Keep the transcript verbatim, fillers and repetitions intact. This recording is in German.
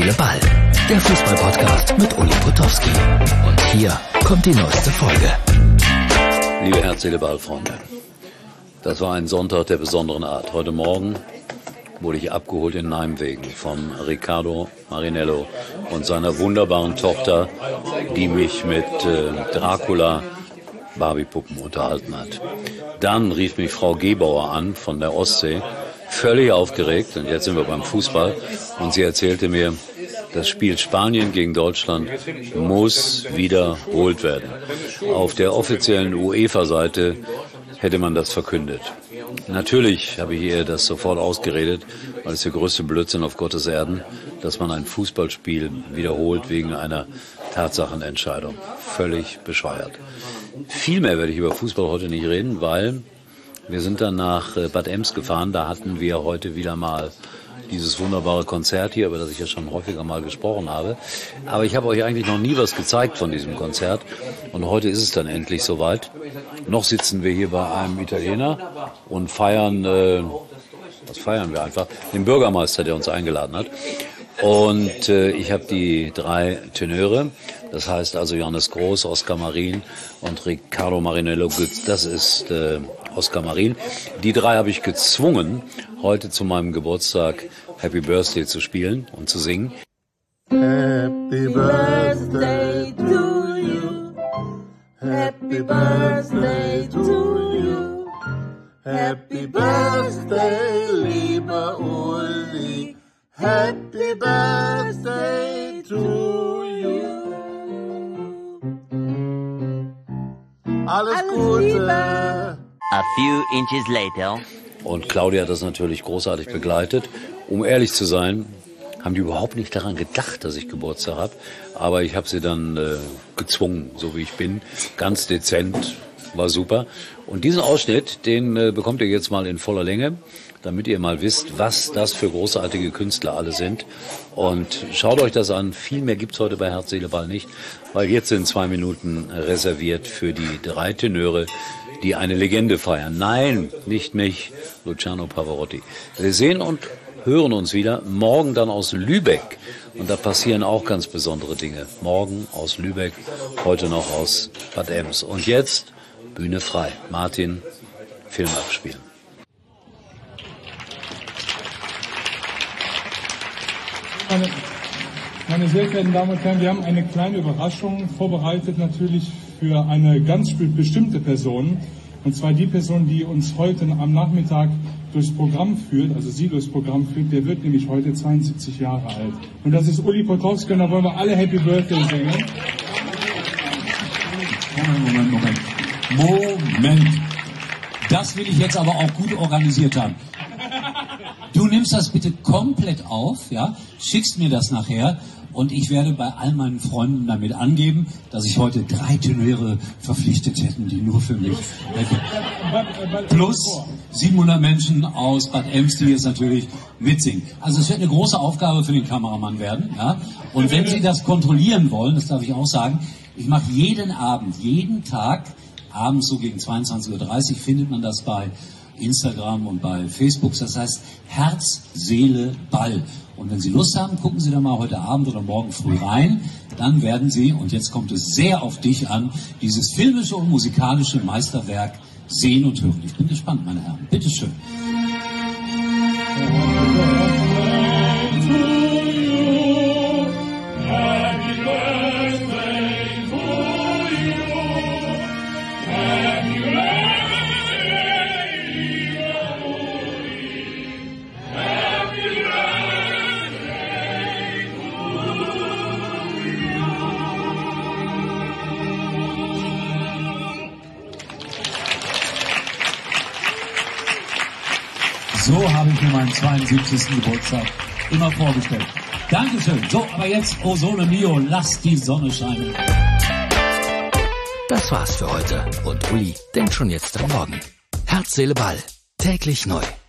Seele, Ball. Der Fußball-Podcast mit Uli Potowski. Und hier kommt die neueste Folge. Liebe Herz, Seele, Ball, Freunde. Das war ein Sonntag der besonderen Art. Heute Morgen wurde ich abgeholt in Nijmegen von Riccardo Marinello und seiner wunderbaren Tochter, die mich mit äh, Dracula Barbie-Puppen unterhalten hat. Dann rief mich Frau Gebauer an von der Ostsee, völlig aufgeregt, und jetzt sind wir beim Fußball, und sie erzählte mir, das Spiel Spanien gegen Deutschland muss wiederholt werden. Auf der offiziellen UEFA-Seite hätte man das verkündet. Natürlich habe ich ihr das sofort ausgeredet, weil es der größte Blödsinn auf Gottes Erden, dass man ein Fußballspiel wiederholt wegen einer Tatsachenentscheidung. Völlig bescheuert. Viel mehr werde ich über Fußball heute nicht reden, weil wir sind dann nach Bad Ems gefahren. Da hatten wir heute wieder mal dieses wunderbare Konzert hier, über das ich ja schon häufiger mal gesprochen habe. Aber ich habe euch eigentlich noch nie was gezeigt von diesem Konzert. Und heute ist es dann endlich soweit. Noch sitzen wir hier bei einem Italiener und feiern, äh, was feiern wir einfach? Den Bürgermeister, der uns eingeladen hat. Und äh, ich habe die drei Tenöre, das heißt also Johannes Groß, Oskar Marin und Riccardo Marinello. Das ist äh, Oskar Marin. Die drei habe ich gezwungen, heute zu meinem Geburtstag Happy Birthday zu spielen und zu singen. Happy Birthday to you. Happy Birthday to you. Happy Birthday, lieber Uli. Happy Birthday to you. Alles, Alles Gute. Liebe. A few inches later. Und Claudia hat das natürlich großartig begleitet. Um ehrlich zu sein, haben die überhaupt nicht daran gedacht, dass ich Geburtstag habe. Aber ich habe sie dann äh, gezwungen, so wie ich bin. Ganz dezent, war super. Und diesen Ausschnitt, den äh, bekommt ihr jetzt mal in voller Länge, damit ihr mal wisst, was das für großartige Künstler alle sind. Und schaut euch das an. Viel mehr gibt's heute bei Herz, Seele, Ball nicht, weil jetzt sind zwei Minuten reserviert für die drei Tenöre, die eine Legende feiern. Nein, nicht mich, Luciano Pavarotti. Wir sehen und hören uns wieder morgen dann aus Lübeck. Und da passieren auch ganz besondere Dinge. Morgen aus Lübeck, heute noch aus Bad Ems. Und jetzt Bühne frei. Martin, Film abspielen. Meine, meine sehr verehrten Damen und Herren, wir haben eine kleine Überraschung vorbereitet, natürlich für eine ganz bestimmte Person. Und zwar die Person, die uns heute am Nachmittag durchs Programm führt, also sie durchs Programm führt, der wird nämlich heute zweiundsiebzig Jahre alt. Und das ist Uli Potowski, und da wollen wir alle Happy Birthday singen. Moment, Moment, Moment. Moment. Das will ich jetzt aber auch gut organisiert haben. Du nimmst das bitte komplett auf, ja, schickst mir das nachher, und ich werde bei all meinen Freunden damit angeben, dass ich heute drei Tenöre verpflichtet hätten, die nur für mich. Plus siebenhundert Menschen aus Bad Ems, die jetzt natürlich mitsingen. Also es wird eine große Aufgabe für den Kameramann werden, ja. Und wenn Sie das kontrollieren wollen, das darf ich auch sagen, ich mache jeden Abend, jeden Tag, abends so gegen zweiundzwanzig Uhr dreißig, findet man das bei Instagram und bei Facebook, das heißt Herz, Seele, Ball. Und wenn Sie Lust haben, gucken Sie da mal heute Abend oder morgen früh rein, dann werden Sie, und jetzt kommt es sehr auf dich an, dieses filmische und musikalische Meisterwerk sehen und hören. Ich bin gespannt, meine Herren. Bitteschön. So habe ich mir meinen zweiundsiebzigsten Geburtstag immer vorgestellt. Dankeschön. So, aber jetzt, oh Sole Mio, lass die Sonne scheinen. Das war's für heute. Und Uli denkt schon jetzt am Morgen. Herz, Seele, Ball. Täglich neu.